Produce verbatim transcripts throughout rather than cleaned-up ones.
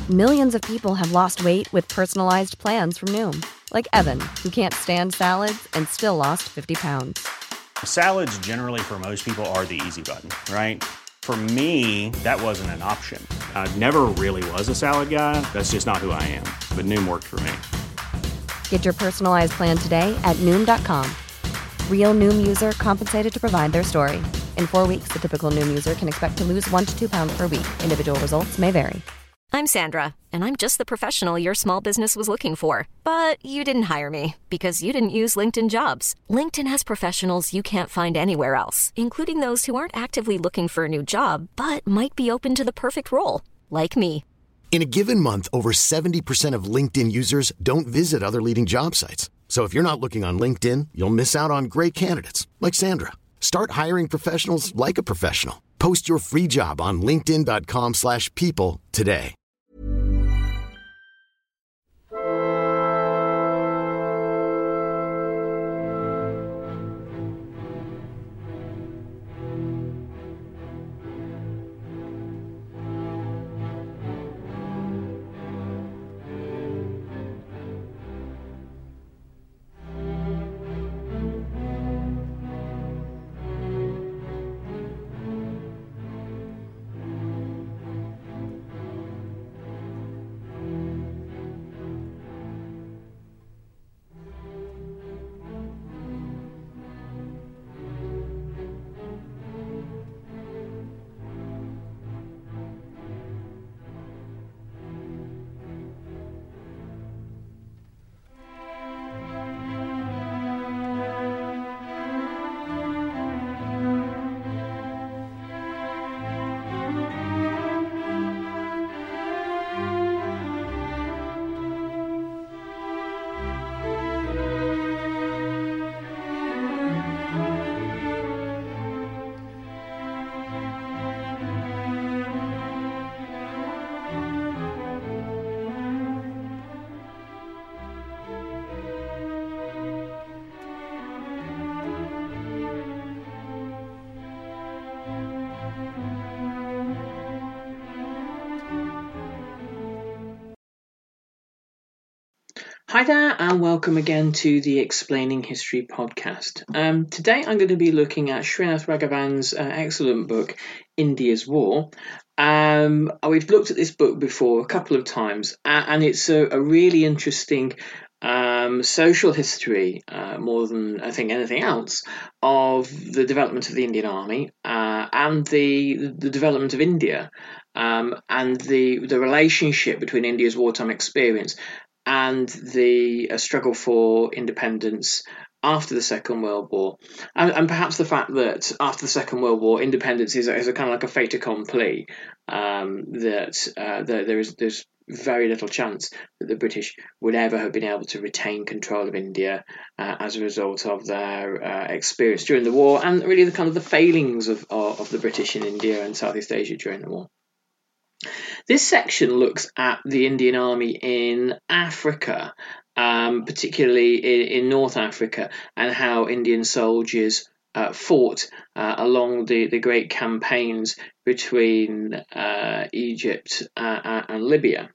Millions of people have lost weight with personalized plans from Noom. Like Evan, who can't stand salads and still lost fifty pounds. Salads generally for most people are the easy button, right? For me, that wasn't an option. I never really was a salad guy. That's just not who I am. But Noom worked for me. Get your personalized plan today at Noom dot com. Real Noom user compensated to provide their story. In four weeks, the typical Noom user can expect to lose one to two pounds per week. Individual results may vary. I'm Sandra, and I'm just the professional your small business was looking for. But you didn't hire me because you didn't use LinkedIn Jobs. LinkedIn has professionals you can't find anywhere else, including those who aren't actively looking for a new job, but might be open to the perfect role, like me. In a given month, over seventy percent of LinkedIn users don't visit other leading job sites. So if you're not looking on LinkedIn, you'll miss out on great candidates like Sandra. Start hiring professionals like a professional. Post your free job on linkedin dot com slash people today. Hi there, and welcome again to the Explaining History podcast. Um, today I'm going to be looking at Srinath Raghavan's uh, excellent book, India's War. Um, we've looked at this book before a couple of times, uh, and it's a, a really interesting um, social history, uh, more than I think anything else, of the development of the Indian Army uh, and the, the development of India, um, and the, the relationship between India's wartime experience and the uh, struggle for independence after the Second World War, and, and perhaps the fact that after the Second World War, independence is a, is a kind of like a fait accompli, um, that, uh, that there is there's very little chance that the British would ever have been able to retain control of India uh, as a result of their uh, experience during the war, and really the kind of the failings of, of, of the British in India and Southeast Asia during the war. This section looks at the Indian Army in Africa, um, particularly in, in North Africa, and how Indian soldiers uh, fought uh, along the, the great campaigns between uh, Egypt uh, and Libya.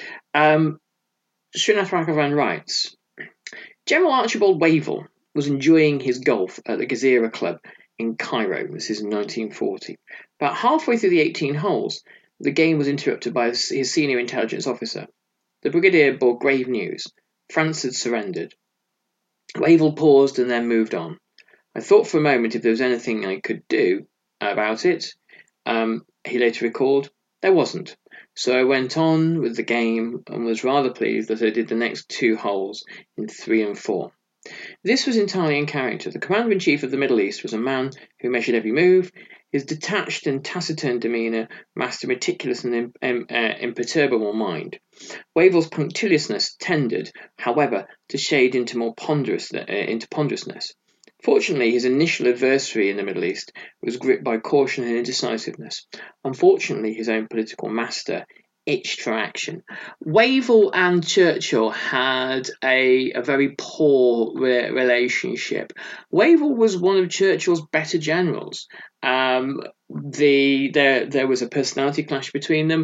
Um, Srinath Raghavan writes, General Archibald Wavell was enjoying his golf at the Gezira Club in Cairo. This is in nineteen forty. About halfway through the eighteen holes, the game was interrupted by his senior intelligence officer. The brigadier bore grave news. France had surrendered. Wavell paused and then moved on. I thought for a moment if there was anything I could do about it. Um, he later recalled, there wasn't. So I went on with the game and was rather pleased that I did the next two holes in three and four. This was entirely in character. The Commander-in-Chief of the Middle East was a man who measured every move. His detached and taciturn demeanour masked a meticulous and im- im- uh, imperturbable mind. Wavell's punctiliousness tended, however, to shade into more ponderous uh, into ponderousness. Fortunately, his initial adversary in the Middle East was gripped by caution and indecisiveness. Unfortunately, his own political master itched for action. Wavell and Churchill had a, a very poor re- relationship. Wavell was one of Churchill's better generals. Um, the there there was a personality clash between them.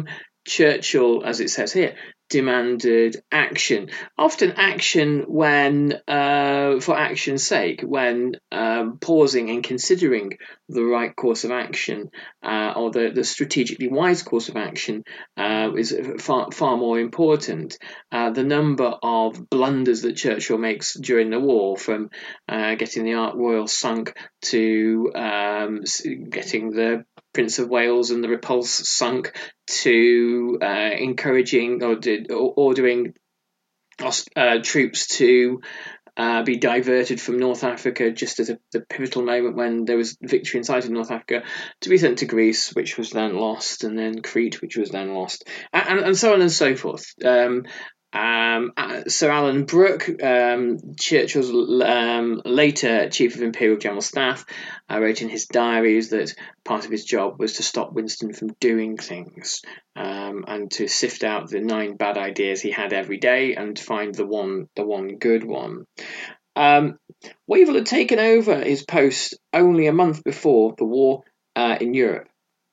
Churchill, as it says here, demanded action. Often action when, uh, for action's sake, when um, pausing and considering the right course of action uh, or the, the strategically wise course of action uh, is far, far more important. Uh, the number of blunders that Churchill makes during the war, from uh, getting the Ark Royal sunk to um, getting the Prince of Wales and the Repulse sunk, to uh, encouraging or, did, or ordering uh, troops to uh, be diverted from North Africa just at a, the pivotal moment when there was victory in sight in North Africa, to be sent to Greece, which was then lost, and then Crete, which was then lost, and, and so on and so forth. Um, Um, Sir Alan Brooke, um, Churchill's um, later Chief of Imperial General Staff, uh, wrote in his diaries that part of his job was to stop Winston from doing things um, and to sift out the nine bad ideas he had every day and find the one, the one good one. Um, Wavell had taken over his post only a month before the war uh, in Europe.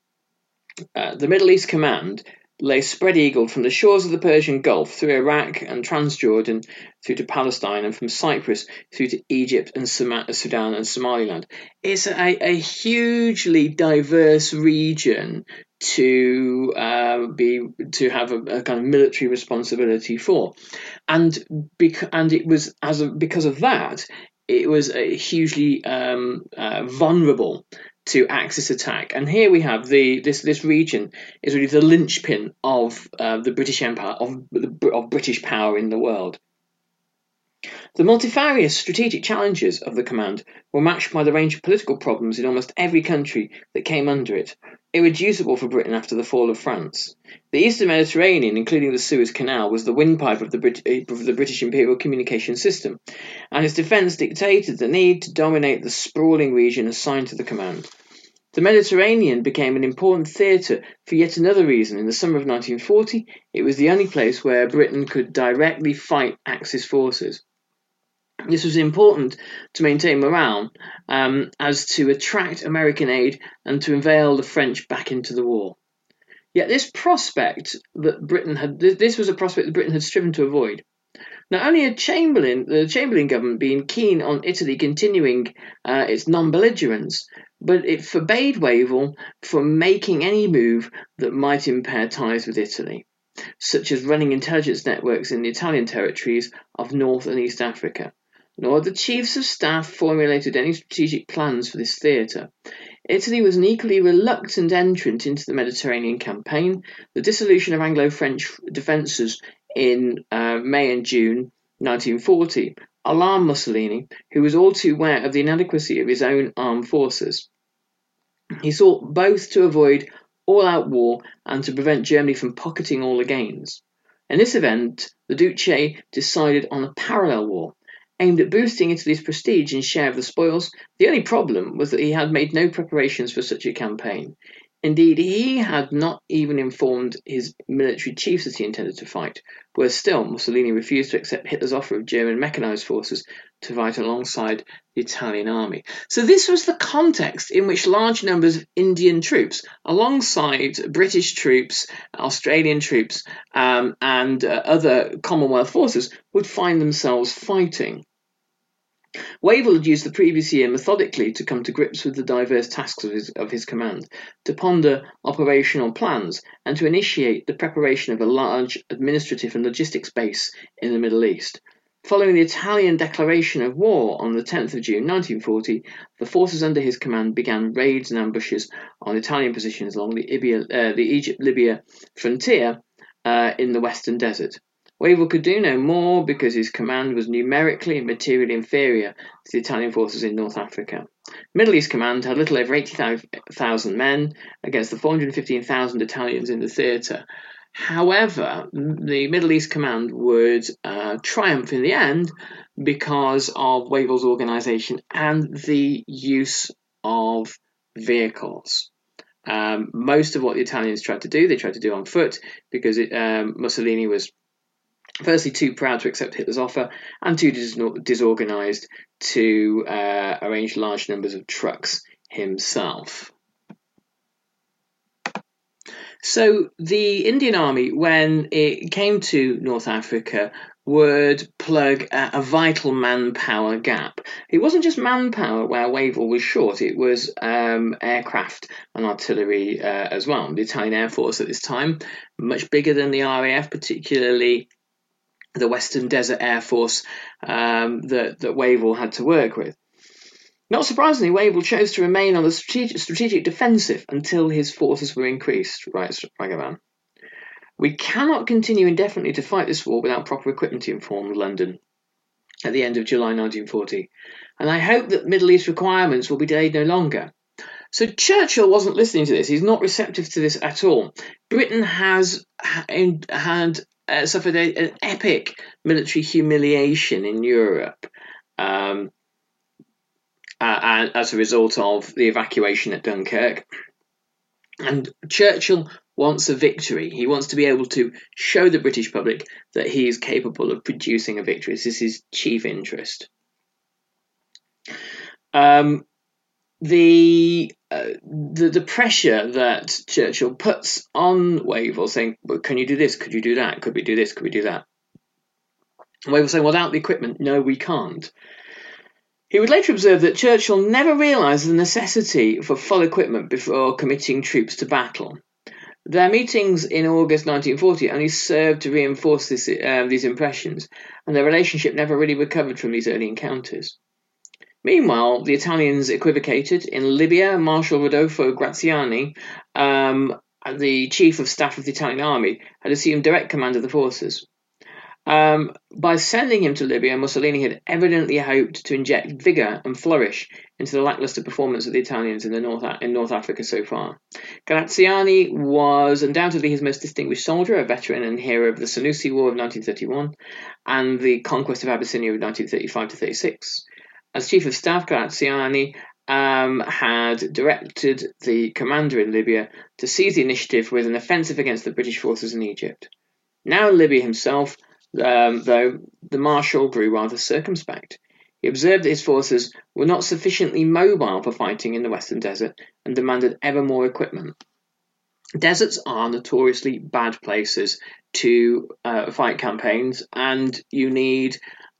Uh, the Middle East Command lay spread-eagled from the shores of the Persian Gulf through Iraq and Transjordan through to Palestine, and from Cyprus through to Egypt and Sudan and Somaliland. It's a, a hugely diverse region to uh, be to have a, a kind of military responsibility for, and bec- and it was as a, because of that, it was a hugely um, uh, vulnerable to Axis attack. And here we have the this this region is really the linchpin of uh, the British Empire, of of British power in the world. The multifarious strategic challenges of the command were matched by the range of political problems in almost every country that came under it, irreducible for Britain after the fall of France. The Eastern Mediterranean, including the Suez Canal, was the windpipe of the, Brit- of the British imperial communication system, and its defence dictated the need to dominate the sprawling region assigned to the command. The Mediterranean became an important theatre for yet another reason. In the summer of nineteen forty, it was the only place where Britain could directly fight Axis forces. This was important to maintain morale, um, as to attract American aid and to inveigle the French back into the war. Yet this prospect that Britain had, this was a prospect that Britain had striven to avoid. Not only had Chamberlain, the Chamberlain government been keen on Italy continuing uh, its non-belligerence, but it forbade Wavell from making any move that might impair ties with Italy, such as running intelligence networks in the Italian territories of North and East Africa. Nor had the chiefs of staff formulated any strategic plans for this theatre. Italy was an equally reluctant entrant into the Mediterranean campaign. The dissolution of Anglo-French defences in uh, May and June nineteen forty alarmed Mussolini, who was all too aware of the inadequacy of his own armed forces. He sought both to avoid all-out war and to prevent Germany from pocketing all the gains. In this event, the Duce decided on a parallel war, aimed at boosting Italy's prestige and share of the spoils. The only problem was that he had made no preparations for such a campaign. Indeed, he had not even informed his military chiefs that he intended to fight. Worse still, Mussolini refused to accept Hitler's offer of German mechanized forces to fight alongside the Italian army. So this was the context in which large numbers of Indian troops, alongside British troops, Australian troops, um, and uh, other Commonwealth forces, would find themselves fighting. Wavell had used the previous year methodically to come to grips with the diverse tasks of his, of his command, to ponder operational plans, and to initiate the preparation of a large administrative and logistics base in the Middle East. Following the Italian declaration of war on the tenth of June nineteen forty, the forces under his command began raids and ambushes on Italian positions along the, Ibia, uh, the Egypt-Libya frontier uh, in the Western Desert. Wavell could do no more because his command was numerically and materially inferior to the Italian forces in North Africa. Middle East Command had little over eighty thousand men against the four hundred fifteen thousand Italians in the theatre. However, the Middle East Command would uh, triumph in the end because of Wavell's organisation and the use of vehicles. Um, most of what the Italians tried to do, they tried to do on foot because it, um, Mussolini was firstly too proud to accept Hitler's offer, and too dis- disorganised to uh, arrange large numbers of trucks himself. So the Indian Army, when it came to North Africa, would plug a, a vital manpower gap. It wasn't just manpower where Wavell was short, it was um, aircraft and artillery uh, as well. The Italian Air Force at this time, much bigger than the R A F, particularly the Western Desert Air Force um, that, that Wavell had to work with. Not surprisingly, Wavell chose to remain on the strategic, strategic defensive until his forces were increased, writes Ragavan. We cannot continue indefinitely to fight this war without proper equipment, he informed London at the end of July nineteen forty, and I hope that Middle East requirements will be delayed no longer. So Churchill wasn't listening to this. He's not receptive to this at all. Britain has had uh, suffered a, an epic military humiliation in Europe um, uh, as a result of the evacuation at Dunkirk. And Churchill wants a victory. He wants to be able to show the British public that he is capable of producing a victory. This is his chief interest. Um, the, uh, the the pressure that Churchill puts on Wavell, saying, well, can you do this? Could you do that? Could we do this? Could we do that? And Wavell saying, without the equipment, no, we can't. He would later observe that Churchill never realised the necessity for full equipment before committing troops to battle. Their meetings in August nineteen forty only served to reinforce this, uh, these impressions, and their relationship never really recovered from these early encounters. Meanwhile, the Italians equivocated. In Libya, Marshal Rodolfo Graziani, um, the chief of staff of the Italian army, had assumed direct command of the forces. Um, by sending him to Libya, Mussolini had evidently hoped to inject vigour and flourish into the lacklustre performance of the Italians in, the North, in North Africa so far. Graziani was undoubtedly his most distinguished soldier, a veteran and hero of the Senussi War of nineteen thirty-one and the conquest of Abyssinia of nineteen thirty-five to thirty-six. As Chief of Staff, Graziani um, had directed the commander in Libya to seize the initiative with an offensive against the British forces in Egypt. Now in Libya himself, Um, though, the Marshal grew rather circumspect. He observed that his forces were not sufficiently mobile for fighting in the Western Desert and demanded ever more equipment. Deserts are notoriously bad places to uh, fight campaigns, and you need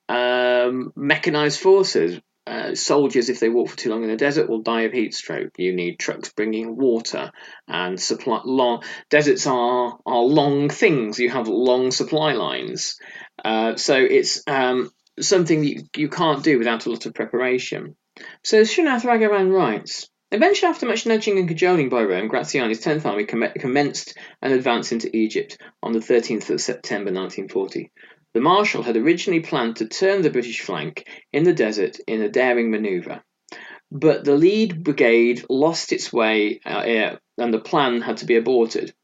um, mechanized forces. Uh, soldiers, if they walk for too long in the desert, will die of heat stroke. You need trucks bringing water and supply. Long deserts are are long things. You have long supply lines, uh, so it's um, something that you, you can't do without a lot of preparation. So Srinath Ragavan writes, eventually, after much nudging and cajoling by Rome, Graziani's tenth Army com- commenced an advance into Egypt on the thirteenth of September nineteen forty. The Marshal had originally planned to turn the British flank in the desert in a daring manoeuvre, but the lead brigade lost its way uh, and the plan had to be aborted.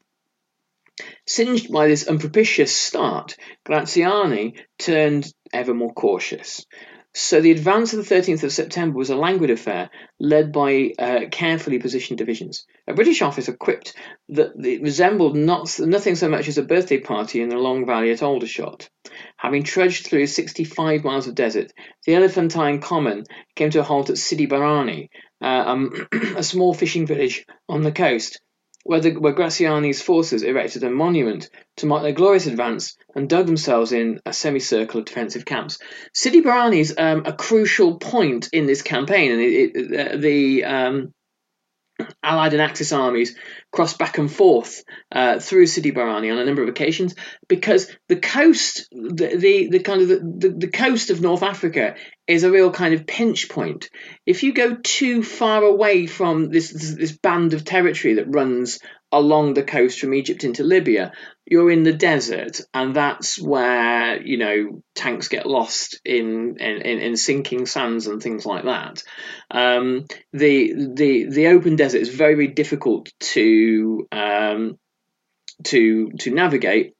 Singed by this unpropitious start, Graziani turned ever more cautious. So the advance of the thirteenth of September was a languid affair, led by uh, carefully positioned divisions. A British officer quipped that it resembled not, nothing so much as a birthday party in the Long Valley at Aldershot. Having trudged through sixty-five miles of desert, the Elephantine Common came to a halt at Sidi Barrani, uh, um, a small fishing village on the coast, where, the, where Graziani's forces erected a monument to mark their glorious advance and dug themselves in a semicircle of defensive camps. Sidi Barrani is um, a crucial point in this campaign, and it, it, uh, the um, Allied and Axis armies crossed back and forth uh, through Sidi Barrani on a number of occasions because the coast, the the, the kind of the, the, the coast of North Africa is a real kind of pinch point. If you go too far away from this this, this band of territory that runs along the coast from Egypt into Libya, you're in the desert, and that's where, you know, tanks get lost in in, in sinking sands and things like that. Um, the the the open desert is very, very difficult to um, to to navigate,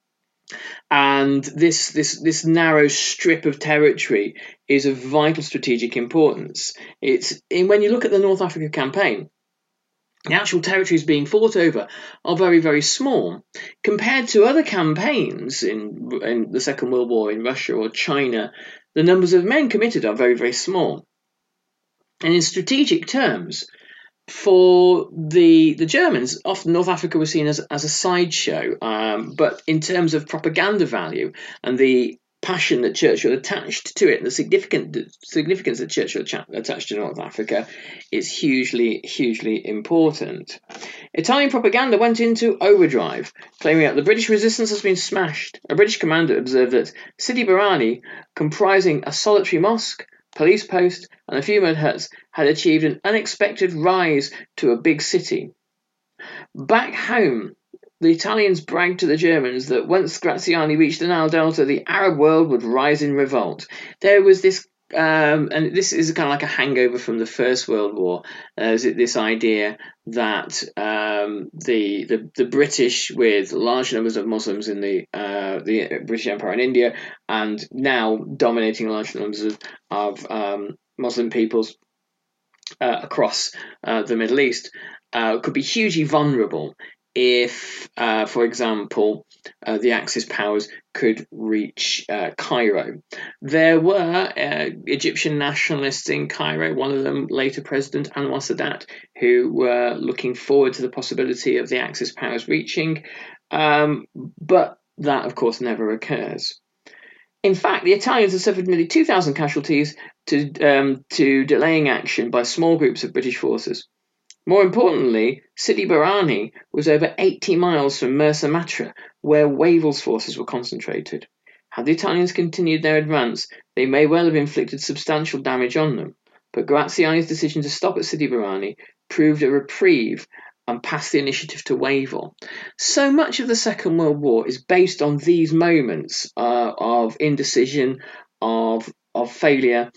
and this this this narrow strip of territory is of vital strategic importance. It's in, when you look at the North Africa campaign, the actual territories being fought over are very, very small. Compared to other campaigns in, in the Second World War in Russia or China, the numbers of men committed are very, very small. And in strategic terms, for the the Germans, often North Africa was seen as, as a sideshow, um, but in terms of propaganda value and the passion that Churchill attached to it, and the significant significance that Churchill attached to North Africa, is hugely, hugely important. Italian propaganda went into overdrive, claiming that the British resistance has been smashed. A British commander observed that Sidi Barrani, comprising a solitary mosque, police post, and a few mud huts, had achieved an unexpected rise to a big city. Back home, the Italians bragged to the Germans that once Graziani reached the Nile Delta, the Arab world would rise in revolt. There was this, um, and this is kind of like a hangover from the First World War, uh, this idea that um, the, the the British, with large numbers of Muslims in the uh, the British Empire in India, and now dominating large numbers of, of um, Muslim peoples uh, across uh, the Middle East, uh, could be hugely vulnerable if, uh, for example, uh, the Axis powers could reach uh, Cairo. There were uh, Egyptian nationalists in Cairo, one of them later President Anwar Sadat, who were looking forward to the possibility of the Axis powers reaching, um, but that, of course, never occurs. In fact, the Italians have suffered nearly two thousand casualties to, um, to delaying action by small groups of British forces. More importantly, Sidi Barrani was over eighty miles from Mersa Matruh, where Wavell's forces were concentrated. Had the Italians continued their advance, they may well have inflicted substantial damage on them, but Graziani's decision to stop at Sidi Barrani proved a reprieve and passed the initiative to Wavell. So much of the Second World War is based on these moments uh, of indecision, of of failure,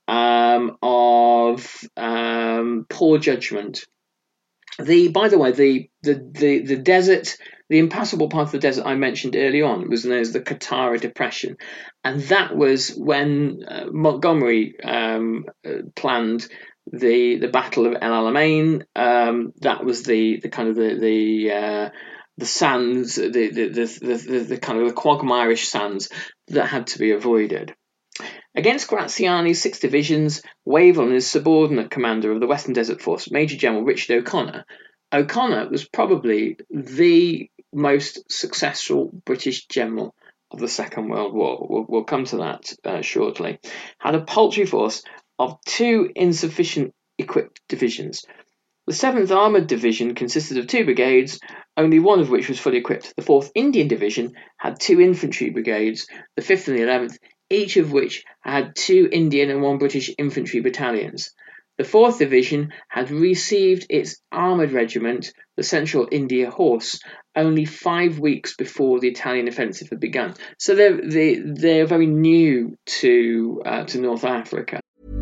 um, of um, poor judgment. The, by the way, the, the, the, the desert, the impassable part of the desert I mentioned early on was known as the Qattara Depression. And that was when uh, Montgomery um, uh, planned the the Battle of El Alamein. Um, that was the, the kind of the the, uh, the sands, the the, the, the, the, the kind of the quagmirish sands that had to be avoided. Against Graziani's six divisions, Wavell and his subordinate commander of the Western Desert Force, Major General Richard O'Connor. O'Connor was probably the most successful British general of the Second World War. We'll, we'll come to that uh, shortly. Had a paltry force of two insufficient equipped divisions. The seventh Armoured Division consisted of two brigades, only one of which was fully equipped. The fourth Indian Division had two infantry brigades, the fifth and the eleventh, each of which had two Indian and one British infantry battalions. The fourth Division had received its armoured regiment, the Central India Horse, only five weeks before the Italian offensive had begun. So they're, they, they're very new to, uh, to North Africa.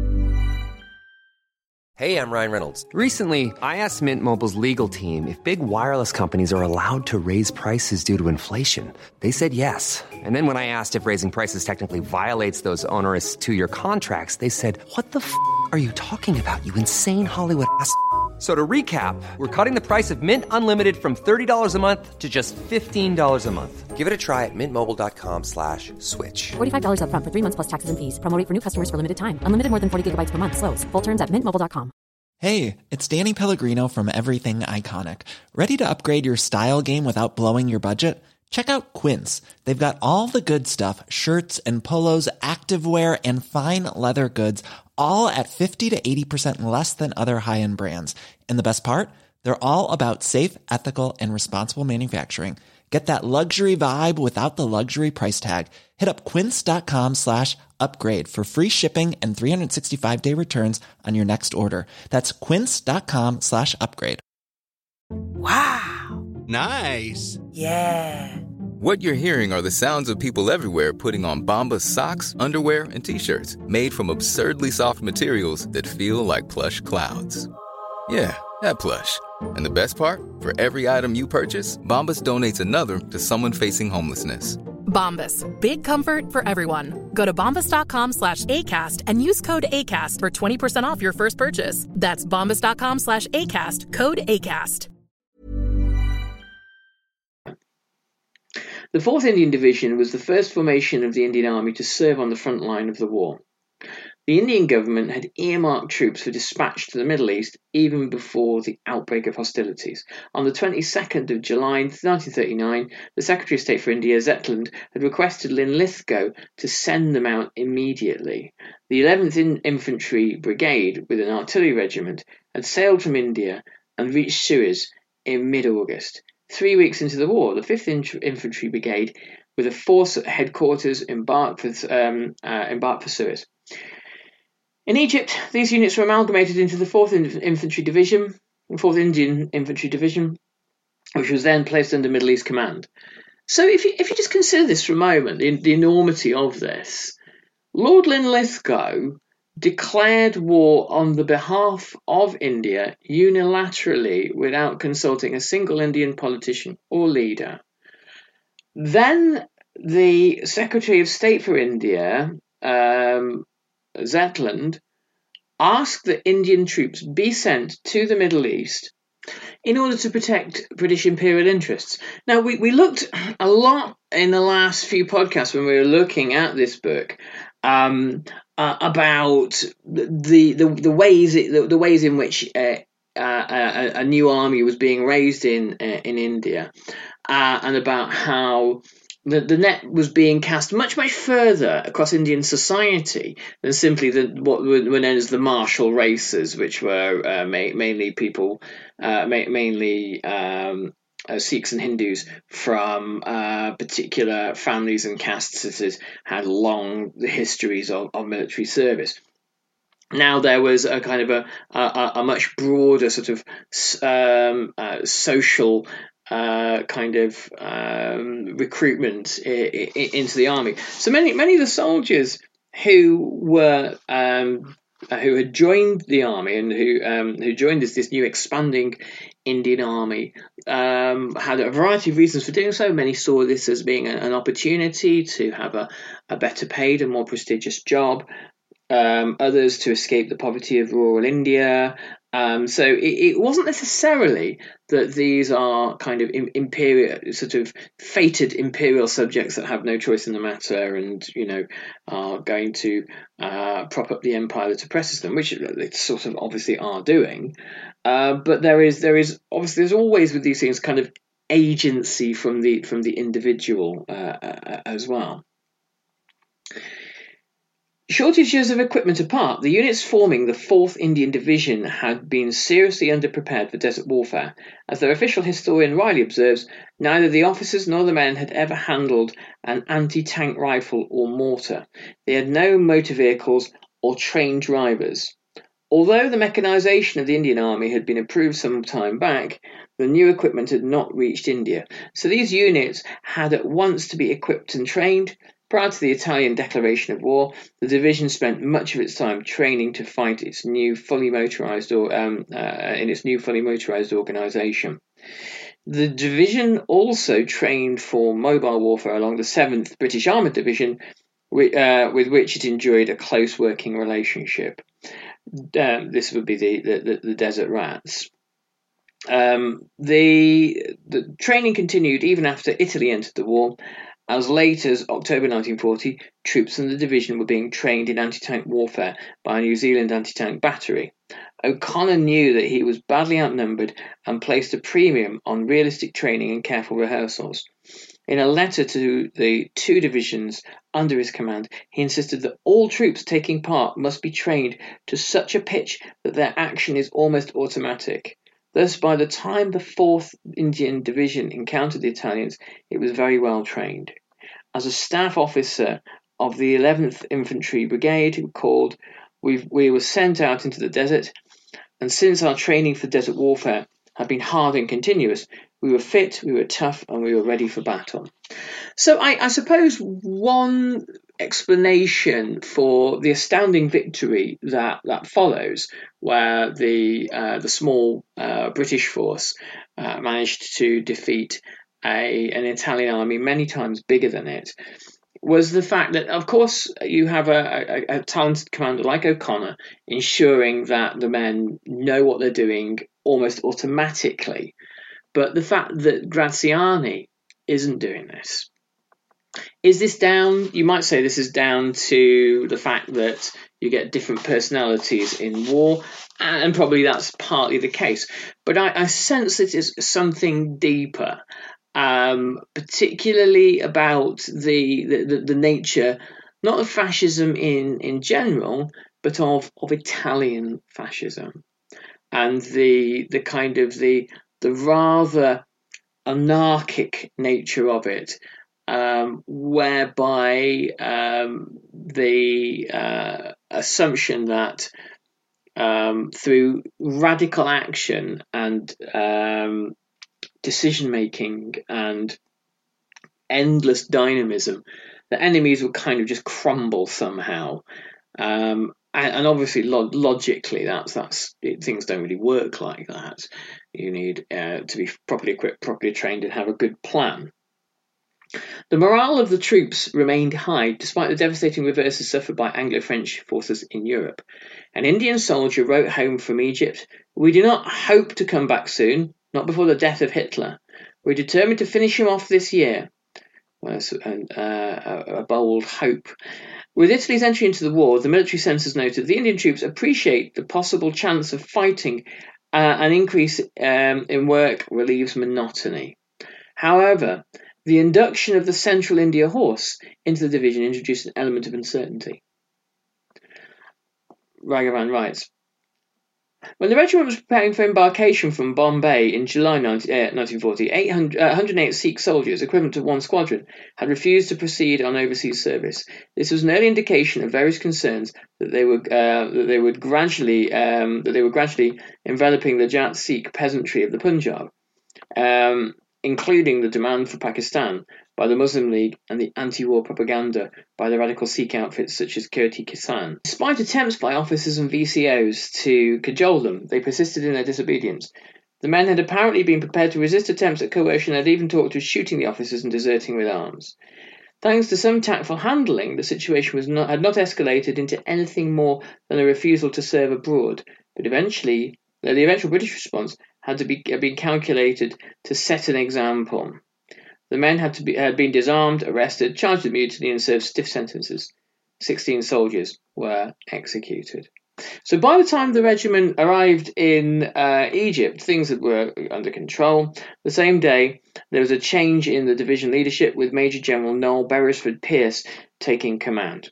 Hey, I'm Ryan Reynolds. Recently, I asked Mint Mobile's legal team if big wireless companies are allowed to raise prices due to inflation. They said yes. And then when I asked if raising prices technically violates those onerous two-year contracts, they said, what the f*** are you talking about, you insane Hollywood ass f- So to recap, we're cutting the price of Mint Unlimited from thirty dollars a month to just fifteen dollars a month. Give it a try at mintmobile.com slash switch. forty-five dollars up front for three months plus taxes and fees. Promo rate for new customers for limited time. Unlimited more than forty gigabytes per month. Slows full terms at mint mobile dot com. Hey, it's Danny Pellegrino from Everything Iconic. Ready to upgrade your style game without blowing your budget? Check out Quince. They've got all the good stuff, shirts and polos, activewear, and fine leather goods, all at fifty to eighty percent less than other high-end brands. And the best part? They're all about safe, ethical, and responsible manufacturing. Get that luxury vibe without the luxury price tag. Hit up quince.com slash upgrade for free shipping and three sixty-five day returns on your next order. That's quince.com slash upgrade. Wow. Nice. Yeah. What you're hearing are the sounds of people everywhere putting on Bombas socks, underwear, and T-shirts made from absurdly soft materials that feel like plush clouds. Yeah, that plush. And the best part? For every item you purchase, Bombas donates another to someone facing homelessness. Bombas. Big comfort for everyone. Go to bombas.com slash ACAST and use code ACAST for twenty percent off your first purchase. That's bombas.com slash ACAST. Code ACAST. The fourth Indian Division was the first formation of the Indian Army to serve on the front line of the war. the Indian government had earmarked troops for dispatch to the Middle East even before the outbreak of hostilities. On the twenty-second of July nineteen thirty-nine, the Secretary of State for India, Zetland, had requested Linlithgow to send them out immediately. The eleventh Infantry Brigade, with an artillery regiment, had sailed from India and reached Suez in mid-August. Three weeks into the war, the fifth Infantry Brigade, with a force at headquarters, embarked for, um, uh, embarked for Suez. In Egypt, these units were amalgamated into the fourth Infantry Division, fourth Indian Infantry Division, which was then placed under Middle East Command. So if you, if you just consider this for a moment, the, the enormity of this, Lord Linlithgow declared war on the behalf of India unilaterally without consulting a single Indian politician or leader. Then the Secretary of State for India, um, Zetland, asked that Indian troops be sent to the Middle East in order to protect British imperial interests. Now, we, we looked a lot in the last few podcasts when we were looking at this book um, uh, about the, the the ways it, the, the ways in which uh, uh, a, a new army was being raised in uh, in India, uh, and about how The, the net was being cast much, much further across Indian society than simply the, what were known as the martial races, which were uh, ma- mainly people, uh, ma- mainly um, uh, Sikhs and Hindus from uh, particular families and castes that had long histories of, of military service. Now there was a kind of a, a, a much broader sort of um, uh, social Uh, kind of um, recruitment I- I- into the army. So many many of the soldiers who were um, uh, who had joined the army and who um, who joined this this new expanding Indian army um, had a variety of reasons for doing so. Many saw this as being a, an opportunity to have a, a better paid and more prestigious job. Um, others to escape the poverty of rural India. Um, so it, it wasn't necessarily that these are kind of imperial, sort of fated imperial subjects that have no choice in the matter, and you know are going to uh, prop up the empire that oppresses them, which they sort of obviously are doing. Uh, but there is there is obviously there's always with these things kind of agency from the from the individual uh, uh, as well. Shortages of equipment apart, the units forming the fourth Indian Division had been seriously underprepared for desert warfare. As their official historian Riley observes, neither the officers nor the men had ever handled an anti-tank rifle or mortar. They had no motor vehicles or trained drivers. Although the mechanisation of the Indian Army had been approved some time back, the new equipment had not reached India. So these units had at once to be equipped and trained. Prior to the Italian declaration of war, the division spent much of its time training to fight its new fully motorised or um, uh, in its new fully motorised organisation. The division also trained for mobile warfare along the seventh British Armoured Division, with, uh, with which it enjoyed a close working relationship. Um, this would be the, the, the Desert Rats. Um, the, the training continued even after Italy entered the war. As late as October nineteen forty, troops in the division were being trained in anti-tank warfare by a New Zealand anti-tank battery. O'Connor knew that he was badly outnumbered and placed a premium on realistic training and careful rehearsals. In a letter to the two divisions under his command, he insisted that all troops taking part must be trained to such a pitch that their action is almost automatic. Thus, by the time the fourth Indian Division encountered the Italians, it was very well trained. As a staff officer of the eleventh Infantry Brigade recalled, we we were sent out into the desert, and since our training for desert warfare had been hard and continuous, we were fit, we were tough, and we were ready for battle. So I, I suppose one explanation for the astounding victory that, that follows, where the uh, the small uh, British force uh, managed to defeat a an Italian army many times bigger than it, was the fact that, of course, you have a, a, a talented commander like O'Connor ensuring that the men know what they're doing almost automatically. But the fact that Graziani isn't doing this Is this down? You might say this is down to the fact that you get different personalities in war, and probably that's partly the case. But I, I sense it is something deeper, um, particularly about the, the, the nature, not of fascism in, in general, but of, of Italian fascism, and the the kind of the the rather anarchic nature of it. Um, whereby um, the uh, assumption that um, through radical action and um, decision making and endless dynamism, the enemies would kind of just crumble somehow. Um, and, and obviously, lo- logically, that's that's it, things don't really work like that. You need uh, to be properly equipped, properly trained, and have a good plan. The morale of the troops remained high despite the devastating reverses suffered by Anglo-French forces in Europe. An Indian soldier wrote home from Egypt, "We do not hope to come back soon, not before the death of Hitler. We're determined to finish him off this year." Well, uh, a bold hope. With Italy's entry into the war, the military censors noted the Indian troops appreciate the possible chance of fighting. Uh, an increase um, in work relieves monotony. However, the induction of the Central India Horse into the division introduced an element of uncertainty. Ragavan writes, when the regiment was preparing for embarkation from Bombay in July nineteen forty, eight hundred, uh, one hundred eight Sikh soldiers, equivalent to one squadron, had refused to proceed on overseas service. This was an early indication of various concerns that they were uh, that they would gradually um, that they were gradually enveloping the Jat Sikh peasantry of the Punjab. Um, including the demand for Pakistan by the Muslim League and the anti-war propaganda by the radical Sikh outfits such as Kirti Kisan. Despite attempts by officers and V C Os to cajole them, they persisted in their disobedience. The men had apparently been prepared to resist attempts at coercion and had even talked of shooting the officers and deserting with arms. Thanks to some tactful handling, the situation was not, had not escalated into anything more than a refusal to serve abroad, but eventually, the eventual British response had to be had been calculated to set an example. The men had to be had been disarmed, arrested, charged with mutiny, and served stiff sentences. Sixteen soldiers were executed. So by the time the regiment arrived in uh, Egypt, things were under control. The same day, there was a change in the division leadership, with Major General Noel Beresford Pierce taking command.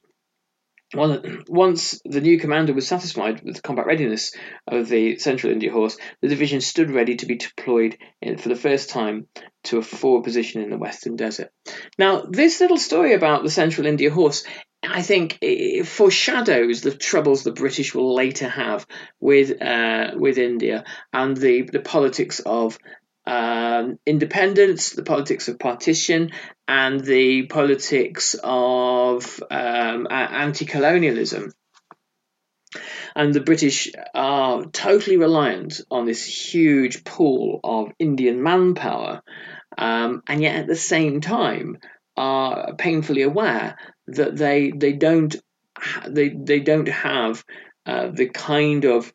Once the new commander was satisfied with the combat readiness of the Central India Horse, the division stood ready to be deployed in, for the first time to a forward position in the Western Desert. Now, this little story about the Central India Horse, I think, it foreshadows the troubles the British will later have with uh, with India and the, the politics of Um, independence, the politics of partition, and the politics of um, anti-colonialism. And the British are totally reliant on this huge pool of Indian manpower, um, and yet at the same time are painfully aware that they they don't they they don't have uh, the kind of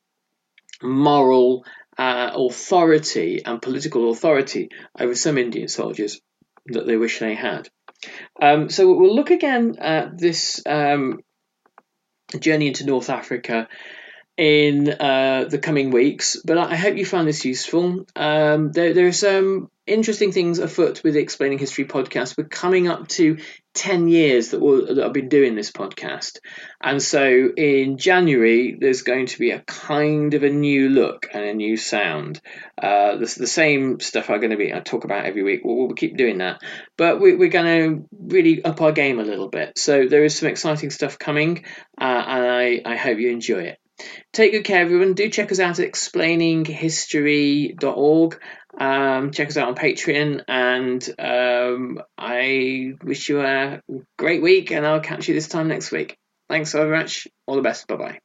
moral Uh, authority and political authority over some Indian soldiers that they wish they had. Um, so we'll look again at this um, journey into North Africa in uh, the coming weeks, but I hope you found this useful. Um, there, there are some interesting things afoot with the Explaining History podcast. We're coming up to ten years that, we'll, that I've been doing this podcast. And so in January, there's going to be a kind of a new look and a new sound. Uh, the, the same stuff I'm going to be I talk about every week. We'll, we'll keep doing that. But we, we're going to really up our game a little bit. So there is some exciting stuff coming, uh, and I, I hope you enjoy it. Take good care, everyone. Do check us out at explaining history dot org. Um, check us out on Patreon, and um, I wish you a great week, and I'll catch you this time next week. Thanks so much. All the best. Bye-bye.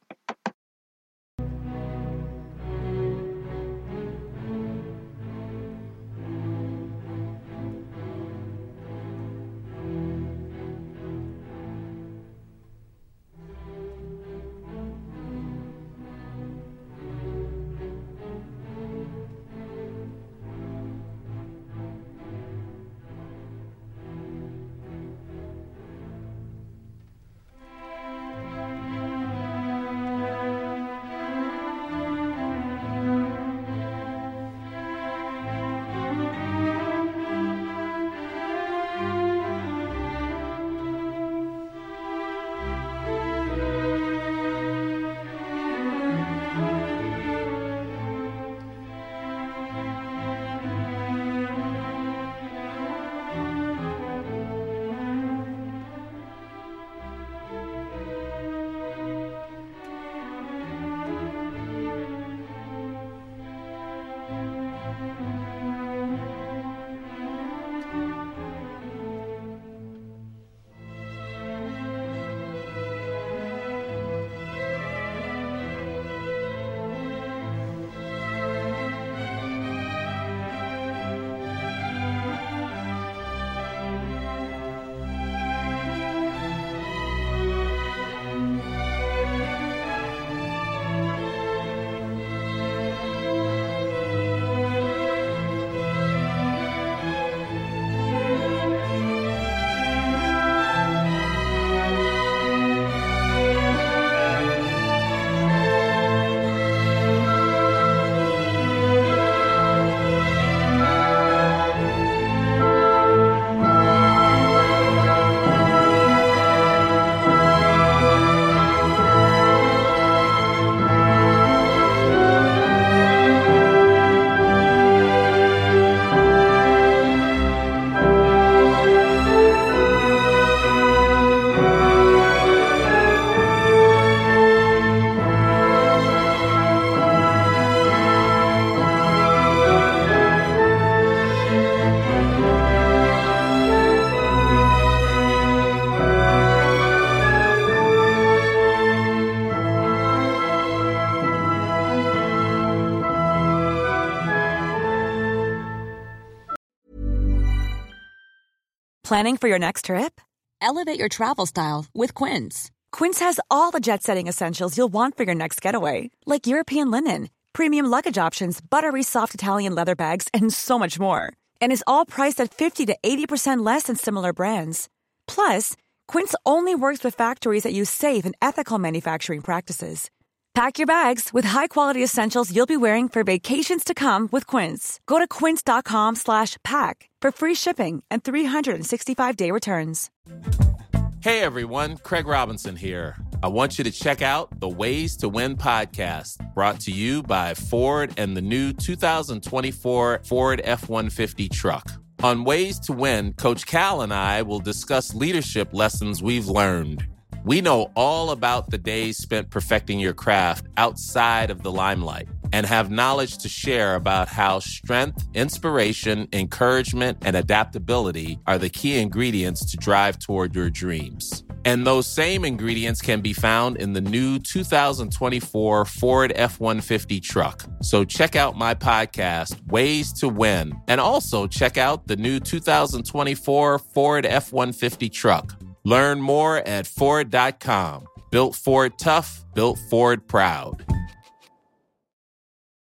Planning for your next trip? Elevate your travel style with Quince. Quince has all the jet-setting essentials you'll want for your next getaway, like European linen, premium luggage options, buttery soft Italian leather bags, and so much more. And is all priced at fifty to eighty percent less than similar brands. Plus, Quince only works with factories that use safe and ethical manufacturing practices. Pack your bags with high-quality essentials you'll be wearing for vacations to come with Quince. Go to quince.com slash pack for free shipping and three sixty-five day returns. Hey everyone, Craig Robinson here. I want you to check out the Ways to Win podcast, brought to you by Ford and the new two thousand twenty-four Ford F one fifty truck. On Ways to Win, Coach Cal and I will discuss leadership lessons we've learned. We know all about the days spent perfecting your craft outside of the limelight and have knowledge to share about how strength, inspiration, encouragement, and adaptability are the key ingredients to drive toward your dreams. And those same ingredients can be found in the new two thousand twenty-four Ford F one fifty truck. So check out my podcast, Ways to Win, and also check out the new two thousand twenty-four Ford F one fifty truck. Learn more at Ford dot com. Built Ford tough, built Ford proud.